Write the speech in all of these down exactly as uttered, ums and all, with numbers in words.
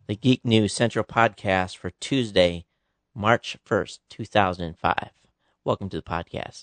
the Geek News Central podcast for Tuesday, March first, two thousand five. Welcome to the podcast.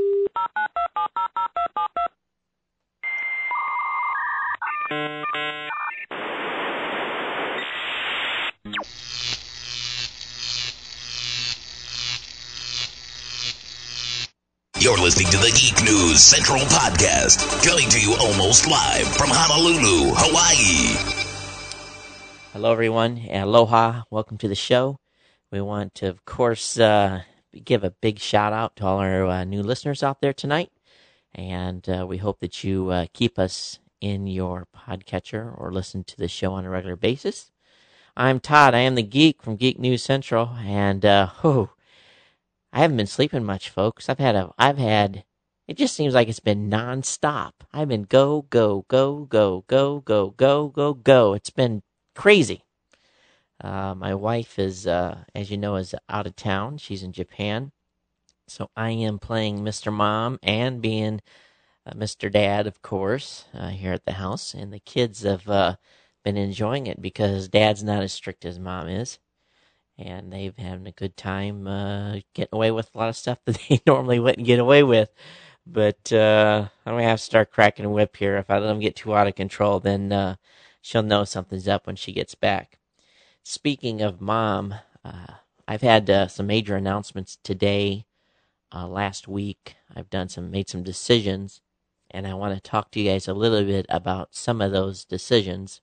You're listening to the Geek News Central podcast, coming to you almost live from Honolulu, Hawaii. Hello, everyone. Aloha. Welcome to the show. We want to, of course, uh, give a big shout out to all our uh, new listeners out there tonight. And uh, we hope that you uh, keep us in your podcatcher or listen to the show on a regular basis. I'm Todd. I am the geek from Geek News Central. And, uh, oh, I haven't been sleeping much, folks. I've had a, I've had, it just seems like it's been nonstop. I've been go, go, go, go, go, go, go, go, go. It's been crazy. Uh, my wife is, uh, as you know, is out of town. She's in Japan. So I am playing Mister Mom and being uh, Mister Dad, of course, uh, here at the house. And the kids have uh, been enjoying it because Dad's not as strict as Mom is. And they've having a good time uh, getting away with a lot of stuff that they normally wouldn't get away with. But uh, I'm going to have to start cracking a whip here. If I let them get too out of control, then uh, she'll know something's up when she gets back. Speaking of Mom, uh, I've had uh, some major announcements today, uh, last week. I've done some, made some decisions, and I want to talk to you guys a little bit about some of those decisions.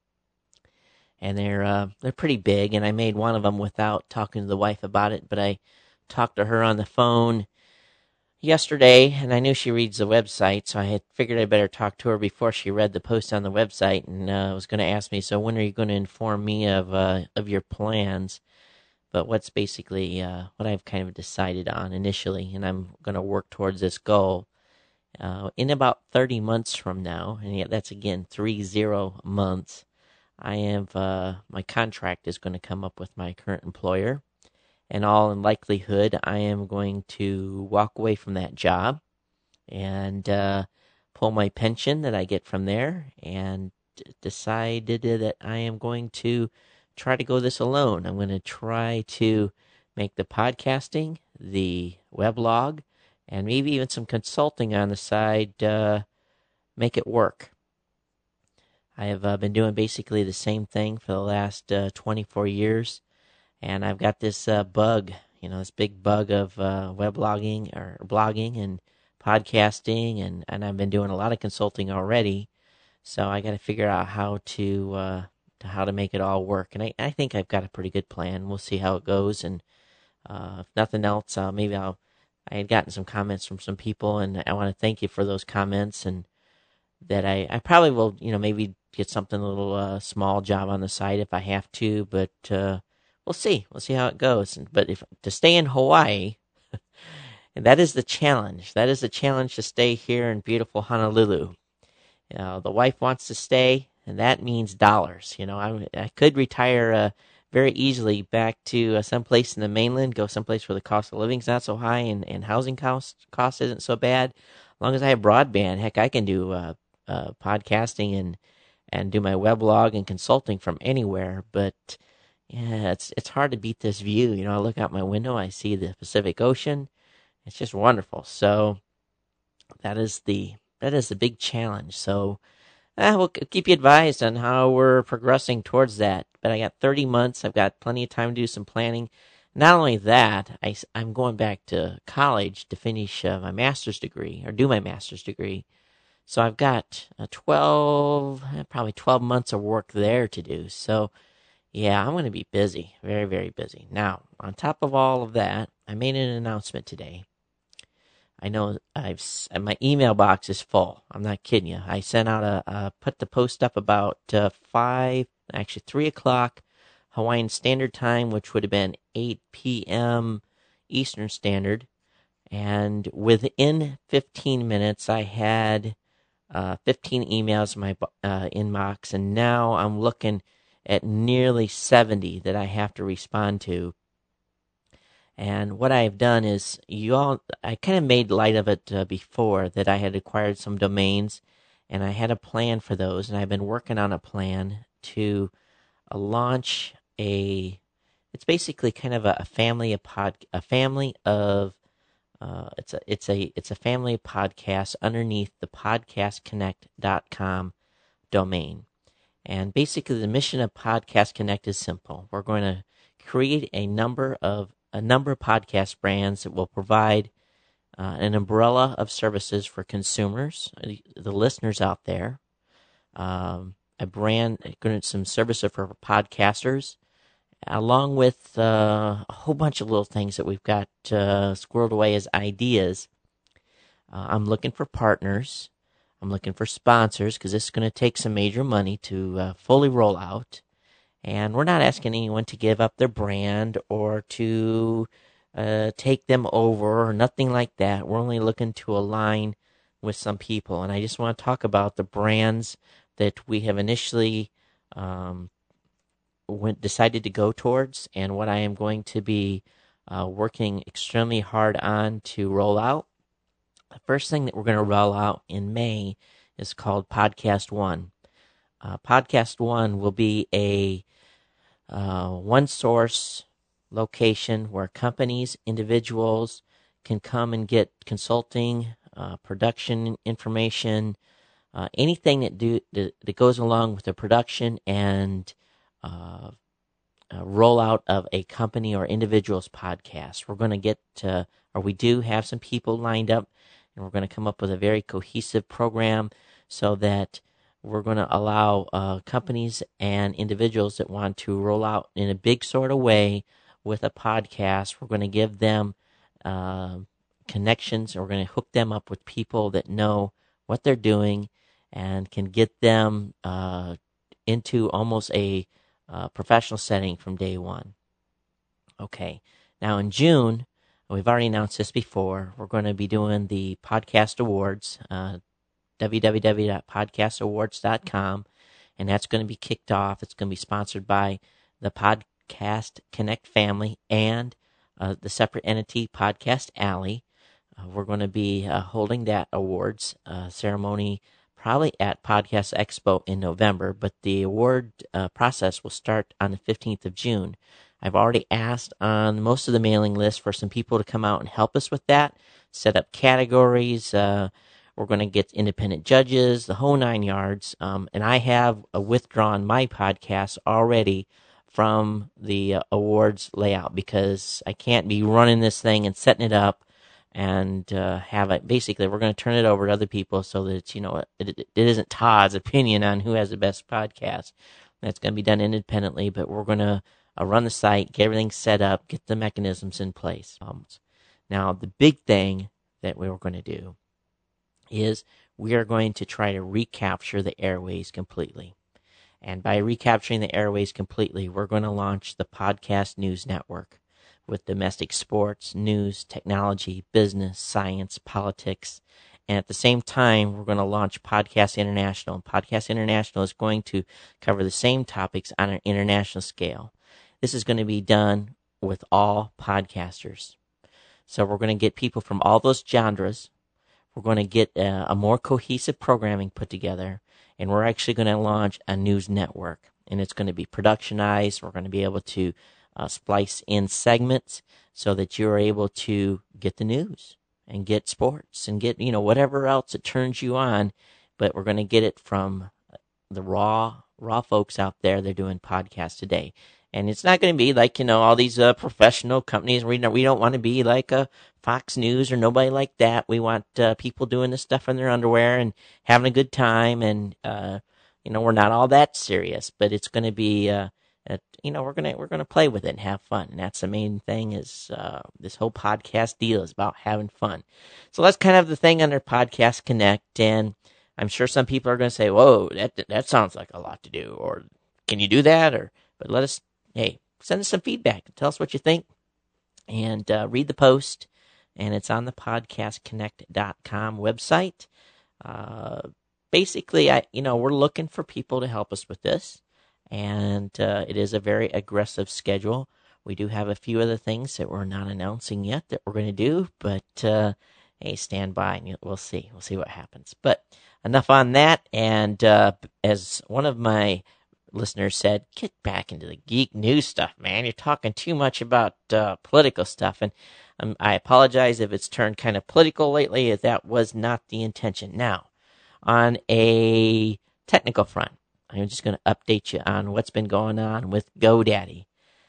And they're uh, they're pretty big, and I made one of them without talking to the wife about it, but I talked to her on the phone yesterday, and I knew she reads the website, so I had figured I better talk to her before she read the post on the website, and uh, was going to ask me, so when are you going to inform me of uh, of your plans? But what's basically uh, what I've kind of decided on initially, and I'm going to work towards this goal. Uh, in about thirty months from now, and that's again three zero months, I have, uh, my contract is going to come up with my current employer, and all in likelihood, I am going to walk away from that job and uh, pull my pension that I get from there, and d- decided that I am going to try to go this alone. I'm going to try to make the podcasting, the weblog, and maybe even some consulting on the side, uh, make it work. I have uh, been doing basically the same thing for the last uh, twenty-four years, and I've got this uh, bug, you know, this big bug of uh, weblogging or blogging and podcasting, and, and I've been doing a lot of consulting already, so I got to figure out how to, uh, to how to make it all work, and I, I think I've got a pretty good plan. We'll see how it goes, and uh, if nothing else, uh, maybe I'll. I had gotten some comments from some people, and I want to thank you for those comments, and that I, I probably will, you know, maybe get something, a little uh, small job on the side if I have to, but uh, we'll see. We'll see how it goes. But if to stay in Hawaii, and that is the challenge. That is the challenge to stay here in beautiful Honolulu. You know, the wife wants to stay, and that means dollars. You know, I, I could retire uh, very easily back to uh, someplace in the mainland, go someplace where the cost of living's not so high and, and housing cost, cost isn't so bad. As long as I have broadband, heck, I can do uh, uh, podcasting and and do my weblog and consulting from anywhere, but yeah, it's it's hard to beat this view. You know, I look out my window, I see the Pacific Ocean. It's just wonderful. So that is the that is the big challenge. So uh, we'll keep you advised on how we're progressing towards that. But I got thirty months. I've got plenty of time to do some planning. Not only that, I, I'm going back to college to finish uh, my master's degree, or do my master's degree. So I've got uh, twelve, probably twelve months of work there to do. So, yeah, I'm going to be busy, very, very busy. Now, on top of all of that, I made an announcement today. I know I've my email box is full. I'm not kidding you. I sent out a, a put the post up about uh, five, actually three o'clock Hawaiian Standard Time, which would have been eight p.m. Eastern Standard, and within fifteen minutes, I had Uh, fifteen emails in my uh, inbox, and now I'm looking at nearly seventy that I have to respond to. And what I've done is, you all, I kind of made light of it uh, before, that I had acquired some domains, and I had a plan for those, and I've been working on a plan to uh, launch a. It's basically kind of a, a family of pod, a family of. Uh, it's a it's a it's a family of podcasts underneath the podcast connect dot com domain. And basically, the mission of Podcast Connect is simple. We're going to create a number of a number of podcast brands that will provide uh, an umbrella of services for consumers, the listeners out there. Um, a brand, some services for podcasters, along with uh, a whole bunch of little things that we've got uh, squirreled away as ideas. Uh, I'm looking for partners. I'm looking for sponsors because this is going to take some major money to uh, fully roll out. And we're not asking anyone to give up their brand or to uh, take them over or nothing like that. We're only looking to align with some people. And I just want to talk about the brands that we have initially um, went, decided to go towards and what I am going to be uh, working extremely hard on to roll out. The first thing that we're going to roll out in May is called Podcast One. Uh, Podcast One will be a uh, one-source location where companies, individuals can come and get consulting, uh, production information, uh, anything that do that, that goes along with the production and uh, uh, rollout of a company or individual's podcast. We're going to get to, or we do have some people lined up. And we're going to come up with a very cohesive program so that we're going to allow uh, companies and individuals that want to roll out in a big sort of way with a podcast. We're going to give them uh, connections. We're going to hook them up with people that know what they're doing and can get them uh, into almost a uh, professional setting from day one. Okay. Now in June, we've already announced this before. We're going to be doing the Podcast Awards, uh, w w w dot podcast awards dot com, and that's going to be kicked off. It's going to be sponsored by the Podcast Connect family and uh, the separate entity, Podcast Alley. Uh, we're going to be uh, holding that awards uh, ceremony probably at Podcast Expo in November, but the award uh, process will start on the fifteenth of June. I've already asked on most of the mailing list for some people to come out and help us with that, set up categories. Uh, we're going to get independent judges, the whole nine yards. Um, and I have uh, withdrawn my podcast already from the uh, awards layout because I can't be running this thing and setting it up and uh, have it. Basically, we're going to turn it over to other people so that it's, you know, it, it, it isn't Todd's opinion on who has the best podcast. That's going to be done independently, but we're going to Uh, run the site, get everything set up, get the mechanisms in place. Um, now, the big thing that we were going to do is we are going to try to recapture the airways completely. And by recapturing the airways completely, we're going to launch the Podcast News Network with domestic sports, news, technology, business, science, politics. And at the same time, we're going to launch Podcast International. And Podcast International is going to cover the same topics on an international scale. This is going to be done with all podcasters. So we're going to get people from all those genres. We're going to get a, a more cohesive programming put together. And we're actually going to launch a news network. And it's going to be productionized. We're going to be able to uh, splice in segments so that you're able to get the news and get sports and get, you know, whatever else that turns you on. But we're going to get it from the raw, raw folks out there. They're doing podcasts today. And it's not going to be like, you know, all these uh, professional companies. We don't, we don't want to be like a Fox News or nobody like that. We want uh, people doing this stuff in their underwear and having a good time. And, uh, you know, we're not all that serious, but it's going to be, uh, uh, you know, we're going to, we're going to play with it and have fun. And that's the main thing is uh, this whole podcast deal is about having fun. So that's kind of the thing under Podcast Connect. And I'm sure some people are going to say, whoa, that, that sounds like a lot to do. Or can you do that? Or, but let us, hey, send us some feedback. Tell us what you think. And uh, read the post. And it's on the podcast connect dot com website. Uh, basically, I you know, we're looking for people to help us with this. And uh, it is a very aggressive schedule. We do have a few other things that we're not announcing yet that we're going to do. But, uh, hey, stand by and we'll see. We'll see what happens. But enough on that. And uh, as one of my listeners said, get back into the geek news stuff, man. You're talking too much about uh, political stuff. And um, I apologize if it's turned kind of political lately, as that was not the intention. Now, on a technical front, I'm just going to update you on what's been going on with GoDaddy.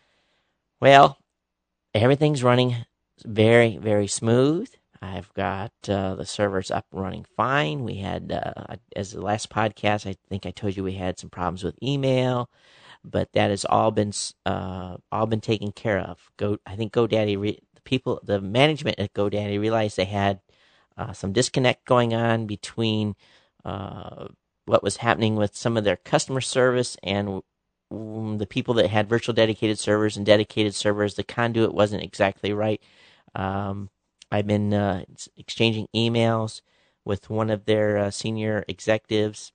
Well, everything's running very, very smooth. I've got uh, the servers up and running fine. We had, uh, as the last podcast, I think I told you we had some problems with email, but that has all been uh, all been taken care of. Go, I think GoDaddy, re- the people, the management at GoDaddy realized they had uh, some disconnect going on between uh, what was happening with some of their customer service and the people that had virtual dedicated servers and dedicated servers. The conduit wasn't exactly right. Um, I've been uh, exchanging emails with one of their uh, senior executives,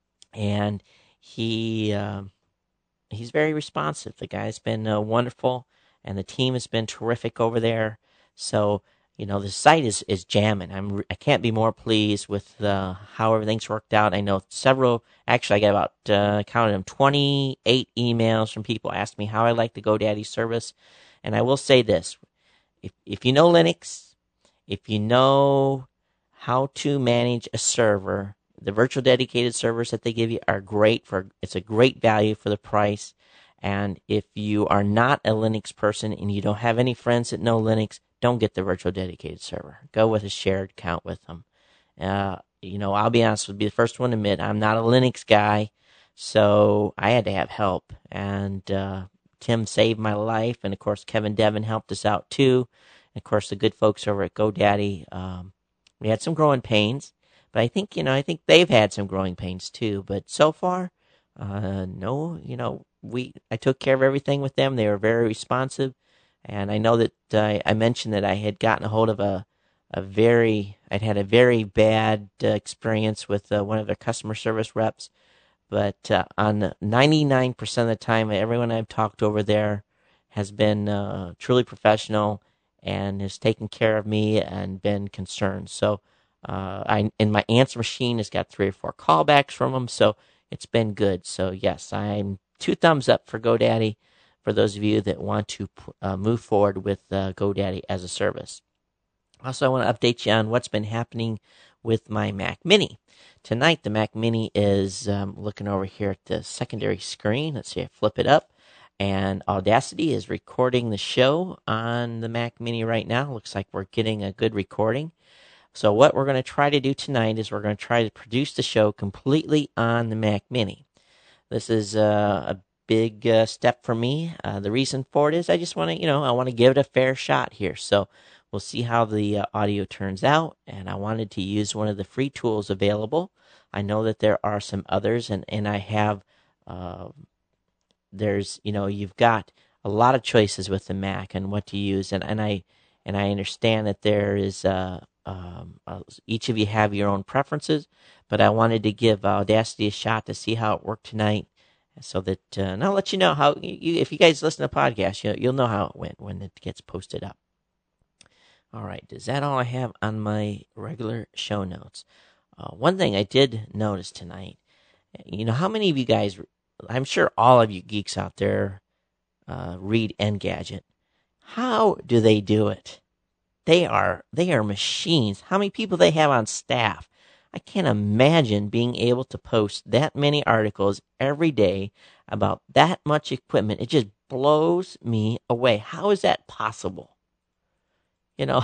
and he uh, he's very responsive. The guy's been uh, wonderful, and the team has been terrific over there. So, you know, the site is, is jamming. I'm I can't be more pleased with uh, how everything's worked out. I know several. Actually, I got about uh, counted them twenty-eight emails from people asking me how I like the GoDaddy service, and I will say this: if if you know Linux, if you know how to manage a server, the virtual dedicated servers that they give you are great for, it's a great value for the price. And if you are not a Linux person and you don't have any friends that know Linux, don't get the virtual dedicated server. Go with a shared account with them. Uh, you know, I'll be honest, with be the first one to admit I'm not a Linux guy, so I had to have help. And uh, Tim saved my life, and of course Kevin Devin helped us out too. Of course, the good folks over at GoDaddy, um, we had some growing pains, but I think, you know, I think they've had some growing pains too. But so far, uh, no, you know, we, I took care of everything with them. They were very responsive. And I know that uh, I mentioned that I had gotten a hold of a, a very, I'd had a very bad uh, experience with uh, one of their customer service reps. But uh, on ninety-nine percent of the time, everyone I've talked over there has been uh, truly professional and has taken care of me and been concerned. So, uh, I in my answer machine has got three or four callbacks from them, so it's been good. So, yes, I'm two thumbs up for GoDaddy for those of you that want to uh, move forward with uh, GoDaddy as a service. Also, I want to update you on what's been happening with my Mac Mini. Tonight, the Mac Mini is um, looking over here at the secondary screen. Let's see, I flip it up. And Audacity is recording the show on the Mac Mini right now. Looks like we're getting a good recording. So what we're going to try to do tonight is we're going to try to produce the show completely on the Mac Mini. This is uh, a big uh, step for me. Uh, the reason for it is I just want to, you know, I want to give it a fair shot here. So we'll see how the uh, audio turns out. And I wanted to use one of the free tools available. I know that there are some others, and, and I have... Uh, There's, you know, you've got a lot of choices with the Mac and what to use, and, and I and I understand that there is uh, um, uh, each of you have your own preferences, but I wanted to give Audacity a shot to see how it worked tonight, so that uh, and I'll let you know how you, if you guys listen to podcasts, you, you'll know how it went when it gets posted up. All right, is that all I have on my regular show notes? Uh, one thing I did notice tonight, you know, how many of you guys? I'm sure all of you geeks out there uh, read Engadget. How do they do it? They are they are machines. How many people they have on staff? I can't imagine being able to post that many articles every day about that much equipment. It just blows me away. How is that possible? You know,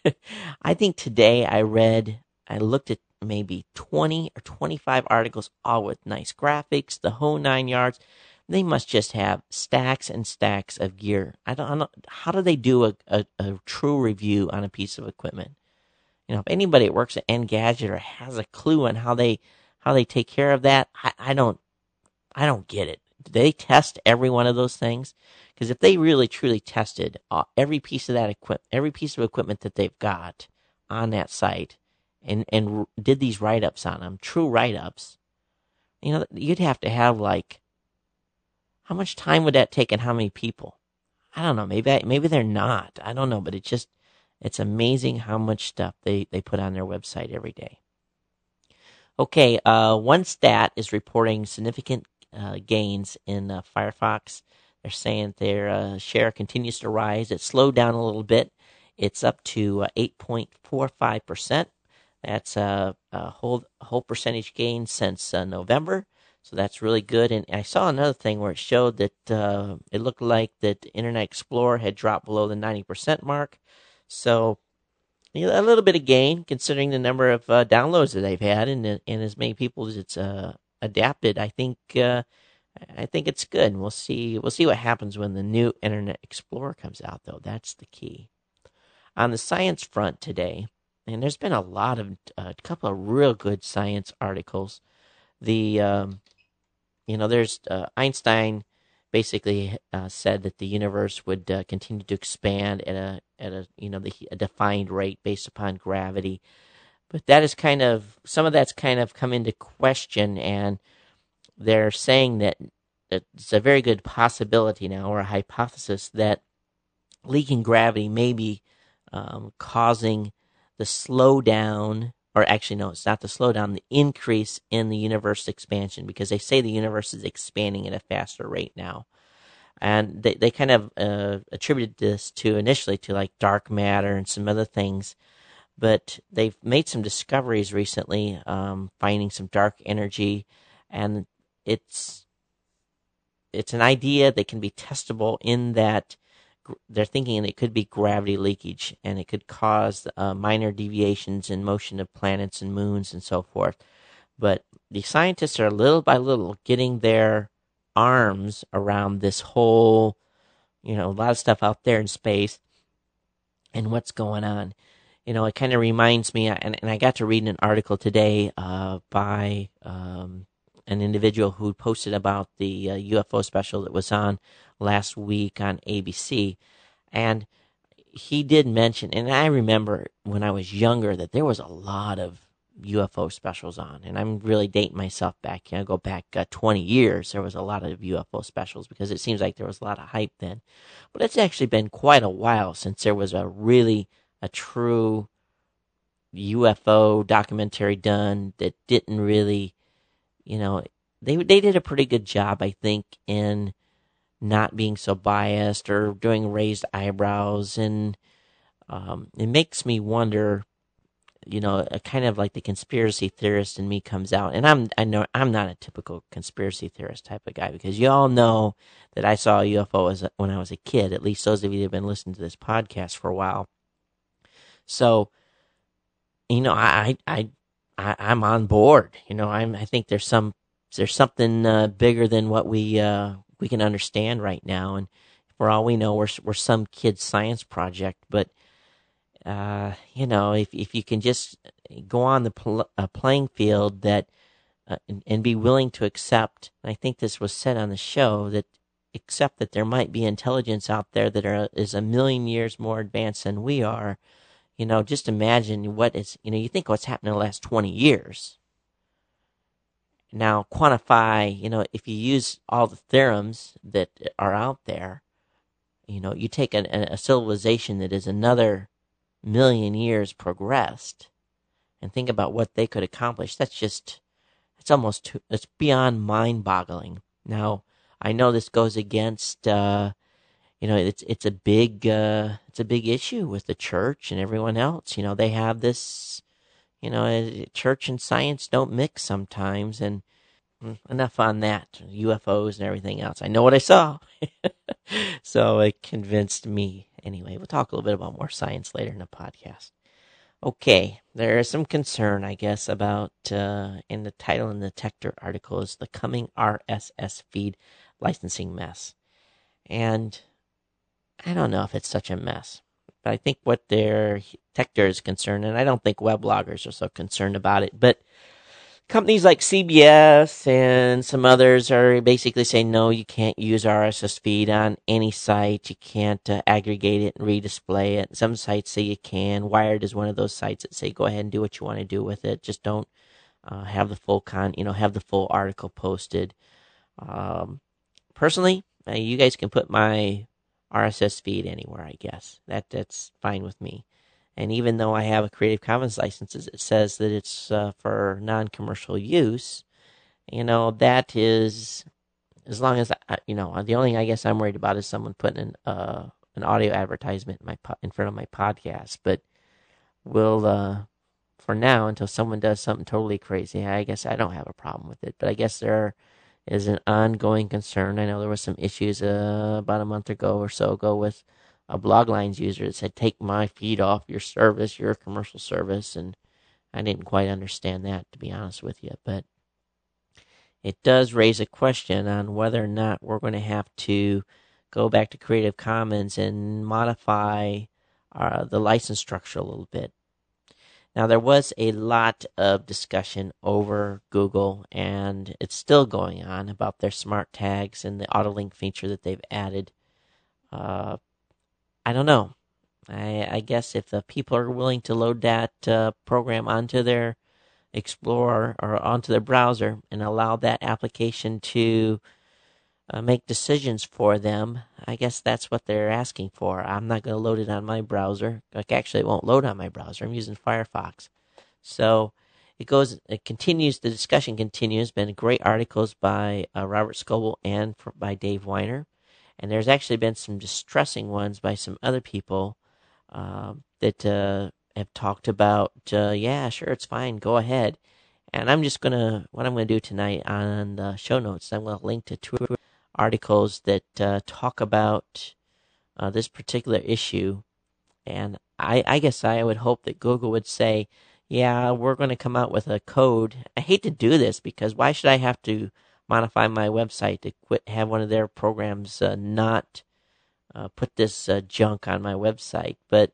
I think today I read, I looked at maybe twenty or twenty-five articles, all with nice graphics, the whole nine yards. They must just have stacks and stacks of gear. I don't, I don't how do they do a, a, a true review on a piece of equipment? You know, if anybody that works at Engadget or has a clue on how they how they take care of that, I, I don't I don't get it. Do they test every one of those things? Because if they really truly tested uh, every piece of that equip every piece of equipment that they've got on that site, and and did these write-ups on them, true write-ups, you know, you'd have to have like, how much time would that take and how many people? I don't know. Maybe I, maybe they're not. I don't know. But it just, it's amazing how much stuff they, they put on their website every day. Okay, uh, one stat is reporting significant uh, gains in uh, Firefox. They're saying their uh, share continues to rise. It slowed down a little bit. It's up to uh, eight point four five percent. That's a, a whole whole percentage gain since uh, November. So that's really good. And I saw another thing where it showed that uh, it looked like that Internet Explorer had dropped below the ninety percent mark. So you know, a little bit of gain considering the number of uh, downloads that they've had, and and as many people as it's uh, adapted. I think uh, I think it's good. And we'll see we'll see what happens when the new Internet Explorer comes out, though. That's the key. On the science front today, and there's been a lot of a couple of real good science articles. The um, you know, there's uh, Einstein basically uh, said that the universe would uh, continue to expand at a at a you know the a defined rate based upon gravity, but that is kind of some of that's kind of come into question, and they're saying that it's a very good possibility now, or a hypothesis, that leaking gravity may be um, causing the slowdown. Or actually, no, it's not the slowdown, the increase in the universe expansion, because they say the universe is expanding at a faster rate now. And they, they kind of uh, attributed this to initially to like dark matter and some other things. But they've made some discoveries recently, um, finding some dark energy. And it's it's an idea that can be testable in that they're thinking it could be gravity leakage, and it could cause uh, minor deviations in motion of planets and moons and so forth. But the scientists are little by little getting their arms around this whole, you know, a lot of stuff out there in space and what's going on. You know, it kind of reminds me, and, and I got to read an article today uh, by um, an individual who posted about the uh, U F O special that was on last week on A B C, and he did mention, and I remember when I was younger that there was a lot of U F O specials on, and I'm really dating myself back. You know, I go back uh, twenty years. There was a lot of U F O specials because it seems like there was a lot of hype then, but it's actually been quite a while since there was a really a true U F O documentary done that didn't really, you know, they they did a pretty good job, I think, in not being so biased or doing raised eyebrows, and um, it makes me wonder, you know, a kind of like the conspiracy theorist in me comes out, and I'm I know I'm not a typical conspiracy theorist type of guy, because you all know that I saw a U F O as a, when I was a kid. At least those of you that have been listening to this podcast for a while. So, you know, I I I I'm on board. You know, I'm I think there's some there's something uh, bigger than what we. Uh, we can understand right now, and for all we know, we're we're some kid's science project. But uh, you know, if if you can just go on the pl- uh, playing field that uh, and, and be willing to accept, and I think this was said on the show, that accept that there might be intelligence out there that are is a million years more advanced than we are. You know, just imagine what is. You know, you think what's happened in the last twenty years. Now, quantify, you know, if you use all the theorems that are out there, you know, you take a, a civilization that is another million years progressed and think about what they could accomplish. That's just, it's almost, too, it's beyond mind-boggling. Now, I know this goes against, uh, you know, it's it's a big, uh, it's a big issue with the church and everyone else. You know, they have this, you know, church and science don't mix sometimes, and enough on that. U F Os and everything else. I know what I saw. So it convinced me. Anyway, we'll talk a little bit about more science later in the podcast. Okay, there is some concern, I guess, about, uh, in the title in the Techdirt article is the coming R S S feed licensing mess. And I don't know if it's such a mess. But I think what their Techdirt is concerned, and I don't think webloggers are so concerned about it, but companies like C B S and some others are basically saying, no, you can't use R S S feed on any site. You can't uh, aggregate it and redisplay it. Some sites say you can. Wired is one of those sites that say, go ahead and do what you want to do with it. Just don't uh, have the full con, you know, have the full article posted. Um, personally, uh, you guys can put my R S S feed anywhere, I guess. That that's fine with me. And even though I have a Creative Commons license, it says that it's uh, for non-commercial use. You know, that is as long as I, you know, the only thing I guess I'm worried about is someone putting an uh, an audio advertisement in my po- in front of my podcast. But we'll uh, for now, until someone does something totally crazy, I guess I don't have a problem with it. But I guess there is an ongoing concern. I know there was some issues uh, about a month ago or so ago with a Bloglines user that said, "Take my feed off your service. You're a commercial service," and I didn't quite understand that, to be honest with you, but it does raise a question on whether or not we're going to have to go back to Creative Commons and modify uh, the license structure a little bit. Now, there was a lot of discussion over Google, and it's still going on, about their smart tags and the auto-link feature that they've added. Uh, I don't know. I, I guess if the people are willing to load that uh, program onto their Explorer or onto their browser and allow that application to uh, make decisions for them, I guess that's what they're asking for. I'm not going to load it on my browser. Like, actually, it won't load on my browser. I'm using Firefox. So it goes, it continues, the discussion continues. Been great articles by uh, Robert Scoble and for, by Dave Weiner. And there's actually been some distressing ones by some other people uh, that uh, have talked about, uh, yeah, sure, it's fine, go ahead. And I'm just going to, what I'm going to do tonight on the show notes, I'm going to link to two articles that uh, talk about uh, this particular issue. And I, I guess I would hope that Google would say, yeah, we're going to come out with a code. I hate to do this, because why should I have to modify my website to quit, have one of their programs uh, not uh, put this uh, junk on my website? But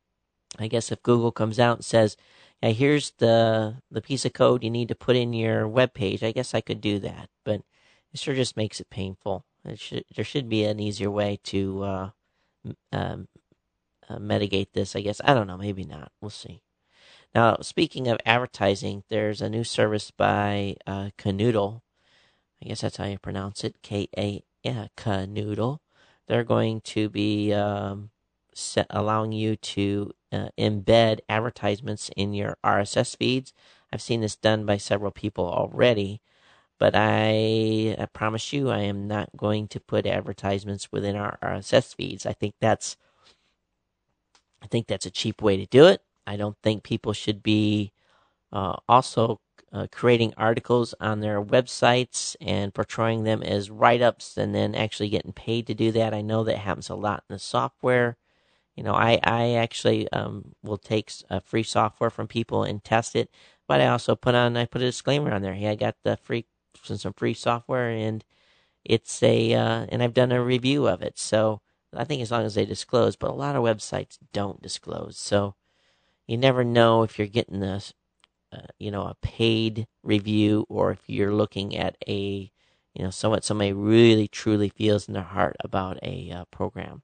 I guess if Google comes out and says, yeah, here's the the piece of code you need to put in your web page, I guess I could do that. But it sure just makes it painful. It should, there should be an easier way to uh, um, uh, mitigate this, I guess. I don't know, maybe not. We'll see. Now, speaking of advertising, there's a new service by uh, Canoodle. I guess that's how you pronounce it, K A, yeah, Canoodle. They're going to be um, set, allowing you to uh, embed advertisements in your R S S feeds. I've seen this done by several people already, but I, I promise you I am not going to put advertisements within our R S S feeds. I think that's I think that's a cheap way to do it. I don't think people should be uh, also uh, creating articles on their websites and portraying them as write-ups and then actually getting paid to do that. I know that happens a lot in the software. You know, I, I actually um, will take uh, free software from people and test it, but I also put on I put a disclaimer on there. Hey, I got the free some free software, and it's a uh, and I've done a review of it. So I think as long as they disclose, but a lot of websites don't disclose. So you never know if you're getting this, uh, you know, a paid review, or if you're looking at a, you know, somewhat somebody really truly feels in their heart about a uh, program.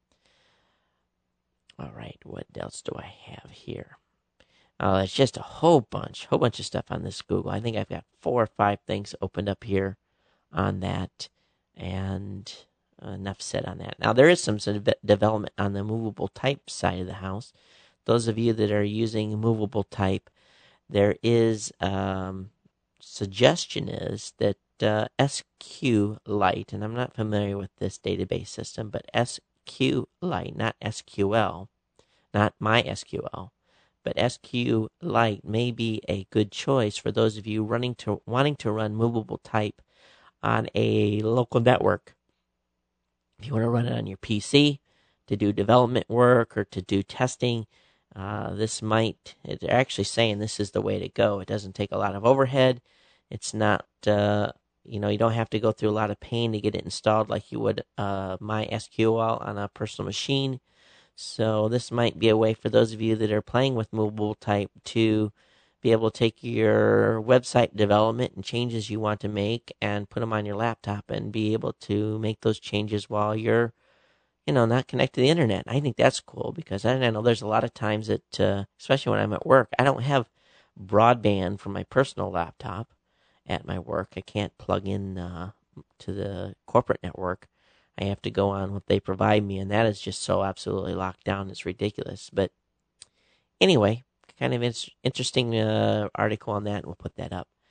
All right, what else do I have here? Oh, it's just a whole bunch, whole bunch of stuff on this Google. I think I've got four or five things opened up here on that, and enough said on that. Now, there is some sort of development on the movable type side of the house. Those of you that are using movable type, there is um, suggestion is that uh, SQLite, and I'm not familiar with this database system, but SQLite, not S Q L, not MySQL, but SQLite may be a good choice for those of you running to wanting to run movable type on a local network. If you want to run it on your P C to do development work or to do testing, uh, this might, they're actually saying this is the way to go. It doesn't take a lot of overhead. It's not, uh, you know, you don't have to go through a lot of pain to get it installed like you would uh, MySQL on a personal machine. So this might be a way for those of you that are playing with movable type to be able to take your website development and changes you want to make and put them on your laptop and be able to make those changes while you're, you know, not connected to the internet. I think that's cool, because I know there's a lot of times that, uh, especially when I'm at work, I don't have broadband from my personal laptop at my work. I can't plug in uh, to the corporate network. I have to go on what they provide me, and that is just so absolutely locked down. It's ridiculous. But anyway, kind of in- interesting uh, article on that, and we'll put that up.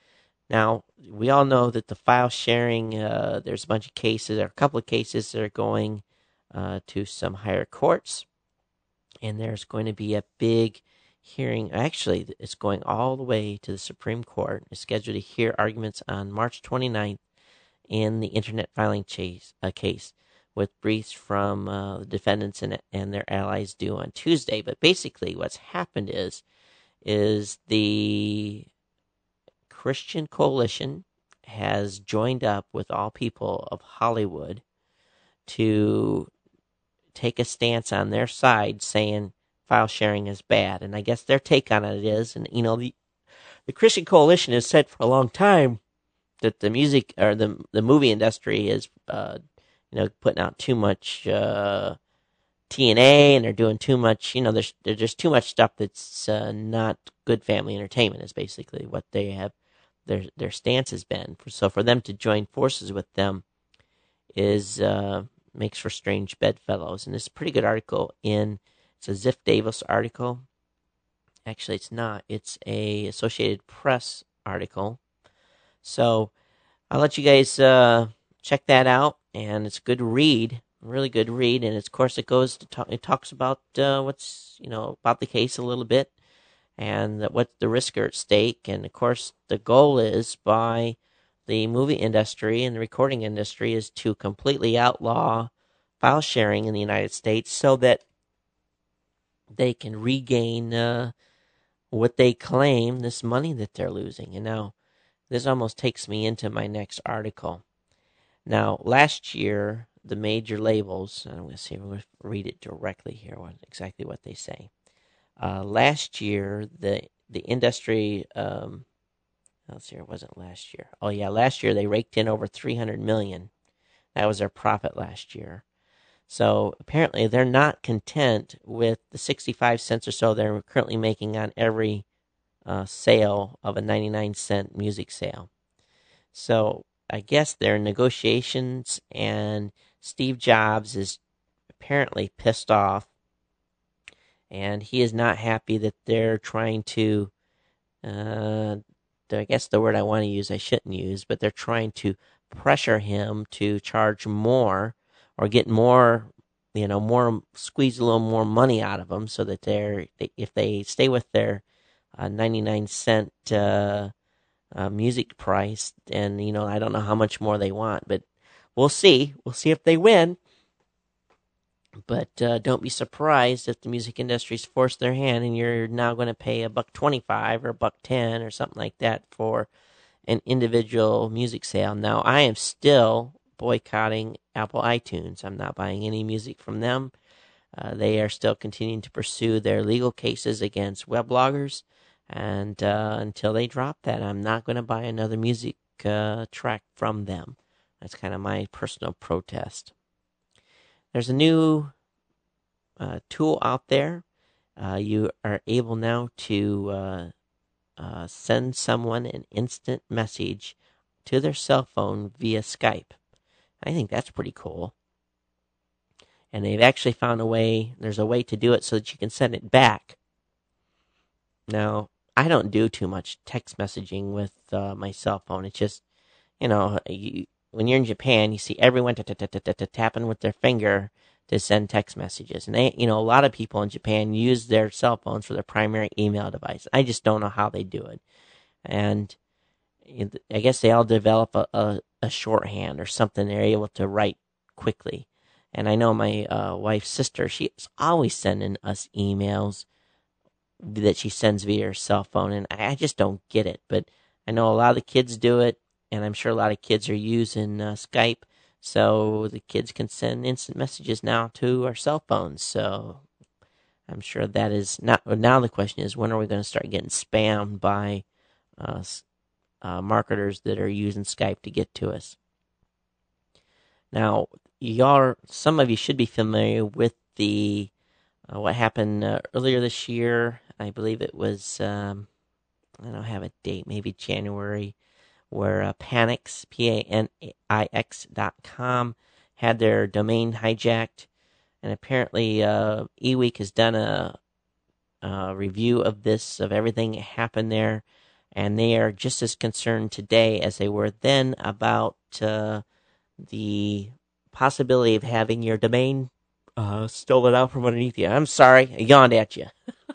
Now, we all know that the file sharing, uh, there's a bunch of cases, or a couple of cases that are going uh, to some higher courts, and there's going to be a big hearing. Actually, it's going all the way to the Supreme Court. It's scheduled to hear arguments on March twenty-ninth in the internet filing chase, uh, case, with briefs from uh, the defendants and, and their allies due on Tuesday. But basically, what's happened is, is the Christian Coalition has joined up with all people of Hollywood to take a stance on their side, saying file sharing is bad. And I guess their take on it is, and you know, the the Christian Coalition has said for a long time that the music or the the movie industry is, uh, you know, putting out too much uh, T N A, and they're doing too much. You know, there's there's just too much stuff that's uh, not good family entertainment. Is basically what they have. Their their stance has been. So for them to join forces with them is uh, makes for strange bedfellows. And it's a pretty good article in. It's a Ziff Davis article. Actually, it's not. It's a Associated Press article. So I'll let you guys uh, check that out, and it's a good read, really good read. And of course, it goes to talk, it talks about uh, what's you know about the case a little bit, and what the risks are at stake. And of course, the goal is by the movie industry and the recording industry is to completely outlaw file sharing in the United States, so that they can regain uh, what they claim, this money that they're losing. And now, this almost takes me into my next article. Now, last year, the major labels, I'm going to see if I'm going to read it directly here, what, exactly what they say. Uh, last year, the the industry, um, let's see, it wasn't last year. Oh, yeah, last year they raked in over three hundred million dollars. That was their profit last year. So apparently they're not content with the sixty-five cents or so they're currently making on every uh, sale of a ninety-nine cent music sale. So I guess they're in negotiations, and Steve Jobs is apparently pissed off, and he is not happy that they're trying to, uh, I guess the word I want to use I shouldn't use, but they're trying to pressure him to charge more or get more, you know, more, squeeze a little more money out of them, so that they're, they, if they stay with their uh, ninety-nine cent uh, uh, music price, and, you know, I don't know how much more they want, but we'll see. We'll see if they win. But uh, don't be surprised if the music industry's forced their hand and you're now going to pay a buck twenty-five or a buck ten or something like that for an individual music sale. Now, I am still boycotting Apple iTunes. I'm not buying any music from them. Uh, they are still continuing to pursue their legal cases against webloggers, and uh, until they drop that, I'm not going to buy another music uh, track from them. That's kind of my personal protest. There's a new uh, tool out there. Uh, you are able now to uh, uh, send someone an instant message to their cell phone via Skype. I think that's pretty cool. And they've actually found a way, there's a way to do it so that you can send it back. Now, I don't do too much text messaging with uh, my cell phone. It's just, you know, you, when you're in Japan, you see everyone tapping with their finger to send text messages. And they, you know, a lot of people in Japan use their cell phones for their primary email device. I just don't know how they do it. And I guess they all develop a, a, a shorthand or something they're able to write quickly. And I know my uh, wife's sister, she's always sending us emails that she sends via her cell phone. And I just don't get it. But I know a lot of the kids do it. And I'm sure a lot of kids are using uh, Skype, so the kids can send instant messages now to our cell phones. So I'm sure that is not. Now the question is, when are we going to start getting spammed by uh, uh, marketers that are using Skype to get to us? Now, y'all, are, some of you should be familiar with the uh, what happened uh, earlier this year. I believe it was. Um, I don't have a date. Maybe January. Where uh, Panix, P A N I X dot com, had their domain hijacked. And apparently uh, eWeek has done a, a review of this, of everything that happened there. And they are just as concerned today as they were then about uh, the possibility of having your domain uh, stolen out from underneath you. I'm sorry, I yawned at you.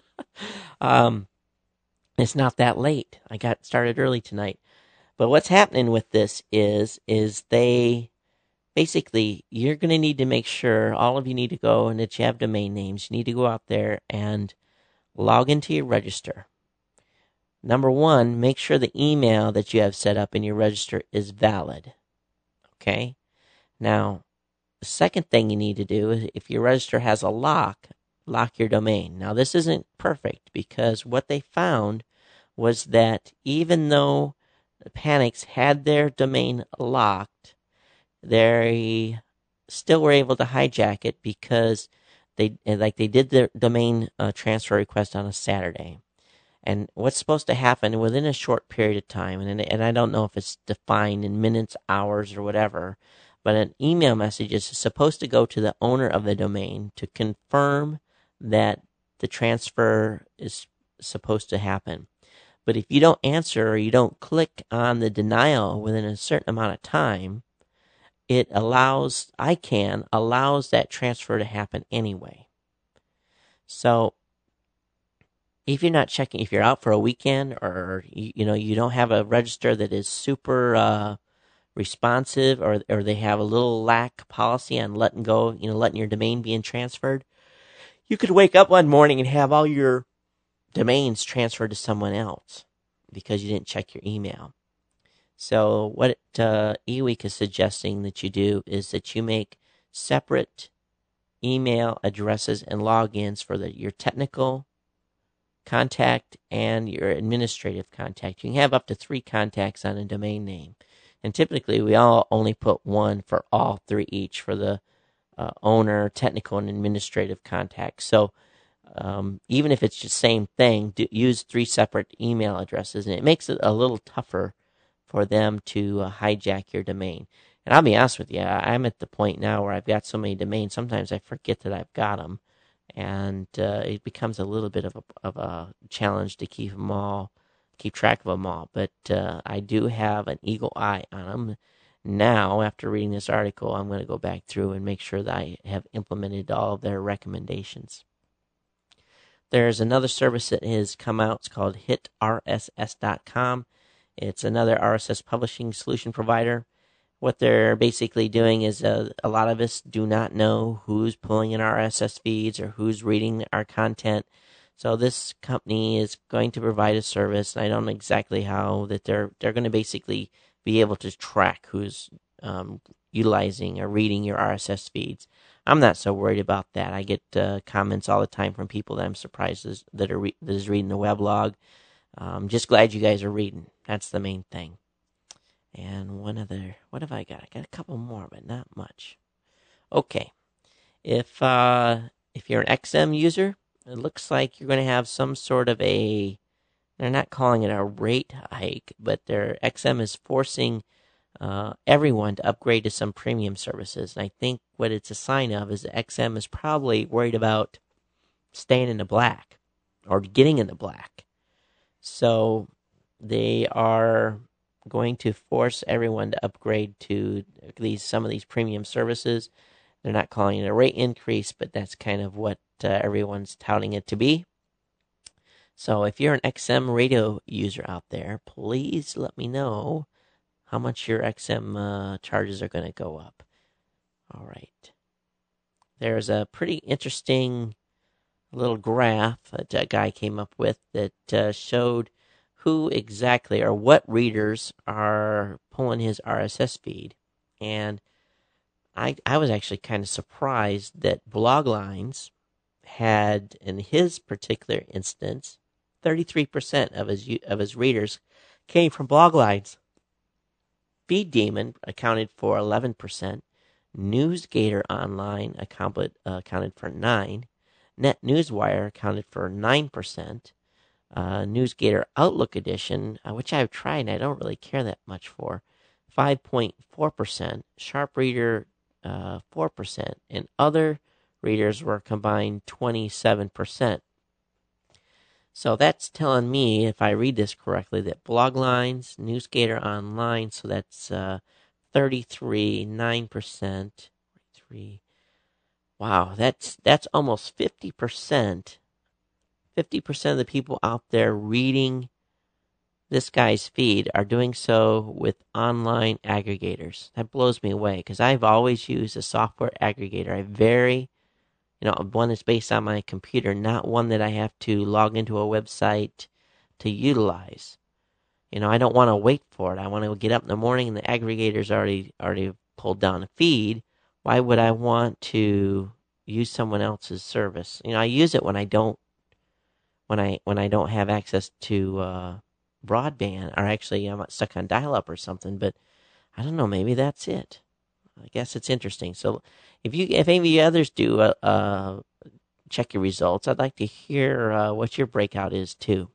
um, it's not that late. I got started early tonight. But what's happening with this is, is they basically, you're going to need to make sure, all of you need to go, and that you have domain names. You need to go out there and log into your register. Number one, make sure the email that you have set up in your register is valid. Okay? Now, the second thing you need to do is, if your register has a lock, lock your domain. Now, this isn't perfect, because what they found was that even though Panics had their domain locked, they still were able to hijack it, because they like they did their domain uh, transfer request on a Saturday. And what's supposed to happen within a short period of time, and and I don't know if it's defined in minutes, hours, or whatever, but an email message is supposed to go to the owner of the domain to confirm that the transfer is supposed to happen. But if you don't answer, or you don't click on the denial within a certain amount of time, it allows, I can, allows that transfer to happen anyway. So if you're not checking, if you're out for a weekend, or you, you know, you don't have a register that is super uh, responsive, or or they have a little lack policy on letting go, you know, letting your domain being transferred, you could wake up one morning and have all your domains transferred to someone else because you didn't check your email. So what uh, eWeek is suggesting that you do is that you make separate email addresses and logins for the, your technical contact and your administrative contact. You can have up to three contacts on a domain name. And typically we all only put one for all three each, for the uh, owner, technical, and administrative contacts. So Um, even if it's the same thing, do, use three separate email addresses, and it makes it a little tougher for them to uh, hijack your domain. And I'll be honest with you, I'm at the point now where I've got so many domains, sometimes I forget that I've got them, and uh, it becomes a little bit of a, of a challenge to keep them all, keep track of them all. But uh, I do have an eagle eye on them. Now, after reading this article, I'm going to go back through and make sure that I have implemented all of their recommendations. There's another service that has come out. It's called hit R S S dot com. It's another R S S publishing solution provider. What they're basically doing is uh, a lot of us do not know who's pulling in our R S S feeds or who's reading our content. So this company is going to provide a service. I don't know exactly how, that they're they're going to basically be able to track who's um, utilizing or reading your R S S feeds. I'm not so worried about that. I get uh, comments all the time from people that I'm surprised is, that are re- that is reading the weblog. Um, just glad you guys are reading. That's the main thing. And one other, what have I got? I got a couple more, but not much. Okay, if uh, if you're an X M user, it looks like you're going to have some sort of a, they're not calling it a rate hike, but their X M is forcing Uh, everyone to upgrade to some premium services. And I think what it's a sign of is that X M is probably worried about staying in the black or getting in the black. So they are going to force everyone to upgrade to these some of these premium services. They're not calling it a rate increase, but that's kind of what uh, everyone's touting it to be. So if you're an X M radio user out there, please let me know how much your X M uh, charges are going to go up. All right. There's a pretty interesting little graph that a guy came up with that uh, showed who exactly or what readers are pulling his R S S feed. And I I was actually kind of surprised that Bloglines had, in his particular instance, thirty-three percent of his of his readers came from Bloglines. Feed Demon accounted for eleven percent. NewsGator Online accounted, uh, accounted for nine percent. NetNewsWire accounted for nine percent. Uh, NewsGator Outlook Edition, uh, which I've tried and I don't really care that much for, five point four percent. SharpReader, uh, four percent. And other readers were combined twenty-seven percent. So that's telling me, if I read this correctly, that Bloglines, Newsgator Online, so that's uh, thirty-three, nine percent. Three. Wow, that's that's almost fifty percent. fifty percent of the people out there reading this guy's feed are doing so with online aggregators. That blows me away because I've always used a software aggregator. I very, you know, one that's based on my computer, not one that I have to log into a website to utilize. You know, I don't want to wait for it. I want to get up in the morning and the aggregator's already already pulled down a feed. Why would I want to use someone else's service? You know, I use it when I don't when I when I don't have access to uh, broadband, or actually I'm stuck on dial-up or something. But I don't know. Maybe that's it. I guess it's interesting. So if you if any of you others do uh, uh, check your results, I'd like to hear uh, what your breakout is too.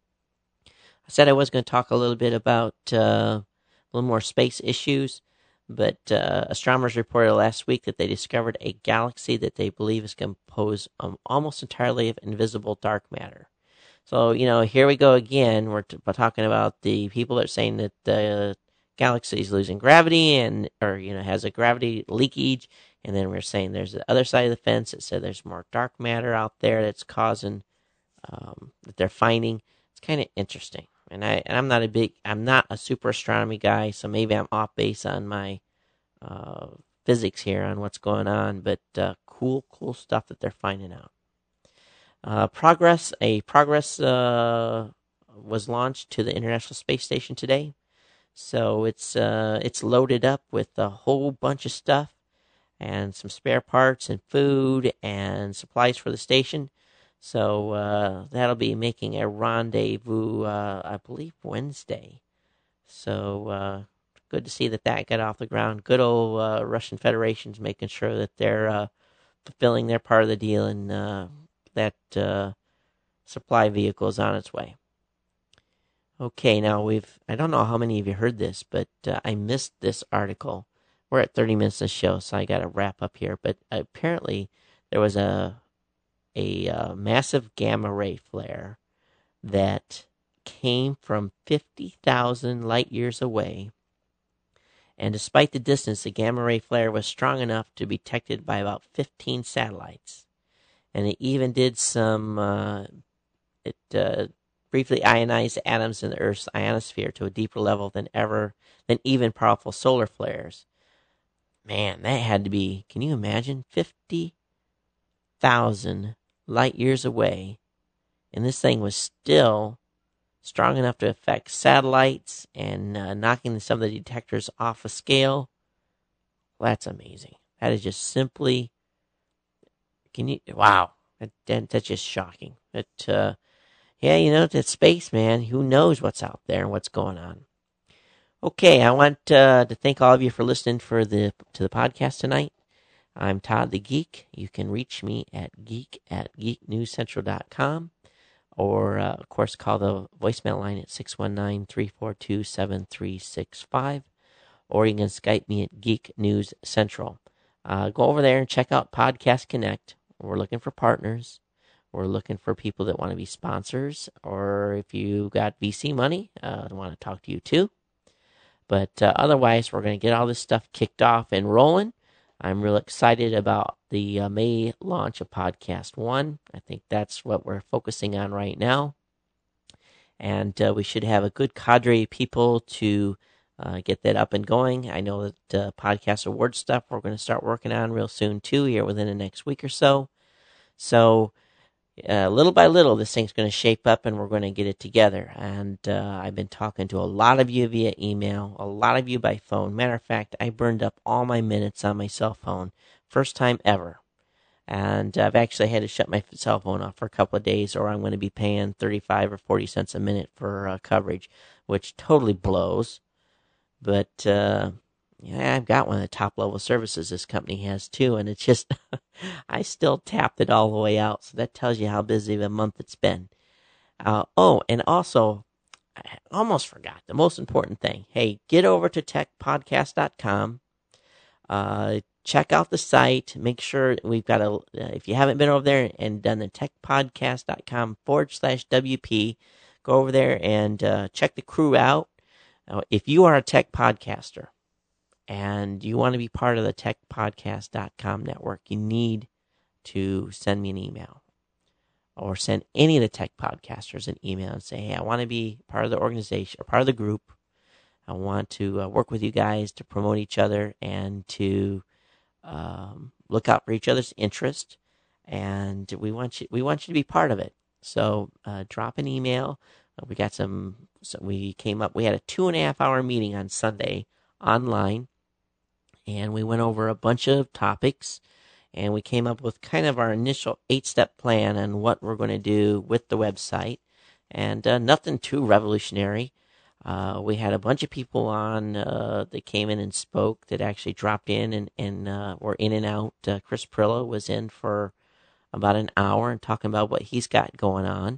I said I was going to talk a little bit about uh, a little more space issues, but uh, astronomers reported last week that they discovered a galaxy that they believe is composed um, almost entirely of invisible dark matter. So, you know, here we go again. We're, t- we're talking about the people that are saying that the galaxy is losing gravity and, or, you know, has a gravity leakage. And then we're saying there's the other side of the fence that said there's more dark matter out there that's causing, um, that they're finding. It's kind of interesting. And I and I'm not a big I'm not a super astronomy guy, so maybe I'm off base on my uh, physics here on what's going on. But uh, cool, cool stuff that they're finding out. Uh, Progress, a Progress uh, was launched to the International Space Station today, so it's uh, it's loaded up with a whole bunch of stuff and some spare parts and food and supplies for the station. So uh, that'll be making a rendezvous, uh, I believe, Wednesday. So uh, good to see that that got off the ground. Good old uh, Russian Federation's making sure that they're uh, fulfilling their part of the deal, and uh, that uh, supply vehicle is on its way. Okay, now we've, I don't know how many of you heard this, but uh, I missed this article. We're at thirty minutes of the show, so I got to wrap up here. But apparently there was a a uh, massive gamma ray flare that came from fifty thousand light years away. And despite the distance, the gamma ray flare was strong enough to be detected by about fifteen satellites. And it even did some, uh, it uh, briefly ionized atoms in the Earth's ionosphere to a deeper level than ever, than even powerful solar flares. Man, that had to be, can you imagine? fifty thousand light years away, and this thing was still strong enough to affect satellites and uh, knocking some of the detectors off a scale. Well, that's amazing. That is just simply, can you, wow, that, that, that's just shocking. But, uh, yeah, you know, it's space, man. Who knows what's out there and what's going on. Okay, I want uh, to thank all of you for listening for the to the podcast tonight. I'm Todd the Geek. You can reach me at geek at geek news central dot com, or, uh, of course, call the voicemail line at six one nine, three four two, seven three six five, or you can Skype me at Geek News Central. Uh, go over there and check out Podcast Connect. We're looking for partners. We're looking for people that want to be sponsors, or if you got V C money, uh, I want to talk to you too. But uh, otherwise, we're going to get all this stuff kicked off and rolling. I'm real excited about the uh, May launch of Podcast One. I think that's what we're focusing on right now. And uh, we should have a good cadre of people to uh, get that up and going. I know that uh, Podcast Award stuff we're going to start working on real soon too, here within the next week or so. So uh, little by little, this thing's going to shape up and we're going to get it together. And uh, I've been talking to a lot of you via email, a lot of you by phone. Matter of fact, I burned up all my minutes on my cell phone. First time ever. And I've actually had to shut my cell phone off for a couple of days, or I'm going to be paying thirty-five or forty cents a minute for uh, coverage, which totally blows. But uh, yeah, I've got one of the top level services this company has too, and it's just, I still tapped it all the way out. So that tells you how busy of a month it's been. Uh, oh, and also, I almost forgot the most important thing. Hey, get over to tech podcast dot com. Uh, check out the site. Make sure we've got a, uh, if you haven't been over there and done the techpodcast.com forward slash WP, go over there and uh, check the crew out. Uh, if you are a tech podcaster and you want to be part of the tech podcast dot com network, you need to send me an email or send any of the tech podcasters an email and say, hey, I want to be part of the organization or part of the group. I want to uh, work with you guys to promote each other and to um, look out for each other's interest. And we want you, we want you to be part of it. So uh, drop an email. Uh, we got some, so we came up, we had a two and a half hour meeting on Sunday online. And we went over a bunch of topics. And we came up with kind of our initial eight-step plan on what we're going to do with the website. And uh, nothing too revolutionary. Uh, we had a bunch of people on uh, that came in and spoke that actually dropped in and, and uh, were in and out. Uh, Chris Prillo was in for about an hour and talking about what he's got going on.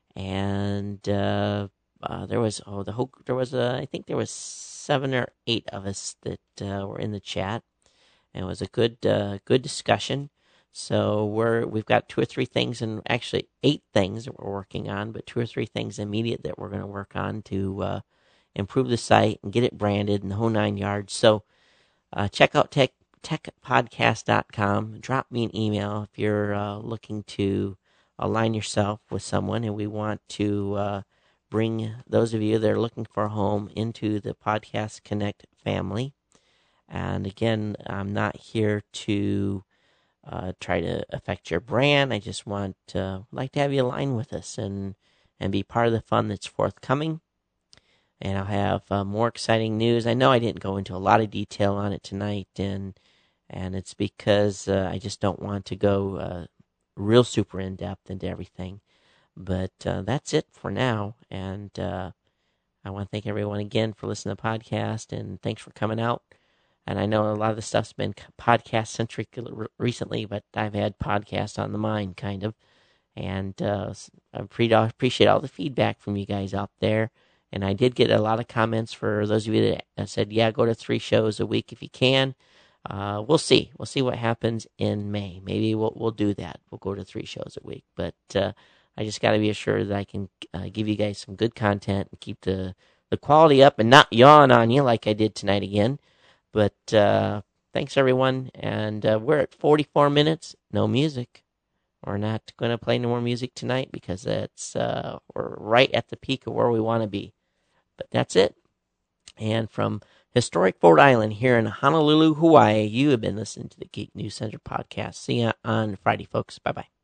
And uh, uh, there was, oh, the whole, there was, a, I think there was seven or eight of us that uh, were in the chat. And it was a good, uh, good discussion. So we're we've got two or three things, and actually eight things that we're working on, but two or three things immediate that we're going to work on to uh, improve the site and get it branded and the whole nine yards. So uh, check out tech tech podcast dot com. Drop me an email if you're uh, looking to align yourself with someone, and we want to uh, bring those of you that are looking for a home into the Podcast Connect family. And again, I'm not here to uh, try to affect your brand. I just want to like to have you align with us and and be part of the fun that's forthcoming. And I'll have uh, more exciting news. I know I didn't go into a lot of detail on it tonight, and and it's because uh, I just don't want to go uh, real super in depth into everything. But uh, that's it for now. And uh, I want to thank everyone again for listening to the podcast, and thanks for coming out. And I know a lot of the stuff's been podcast-centric recently, but I've had podcasts on the mind, kind of. And uh, I appreciate all the feedback from you guys out there. And I did get a lot of comments for those of you that said, yeah, go to three shows a week if you can. Uh, we'll see. We'll see what happens in May. Maybe we'll we'll do that. We'll go to three shows a week. But uh, I just got to be assured that I can uh, give you guys some good content and keep the, the quality up and not yawn on you like I did tonight again. But uh, thanks, everyone. And uh, we're at forty-four minutes. No music. We're not going to play no more music tonight because it's uh, we're right at the peak of where we want to be. But that's it. And from historic Ford Island here in Honolulu, Hawaii, you have been listening to the Geek News Center podcast. See you on Friday, folks. Bye-bye.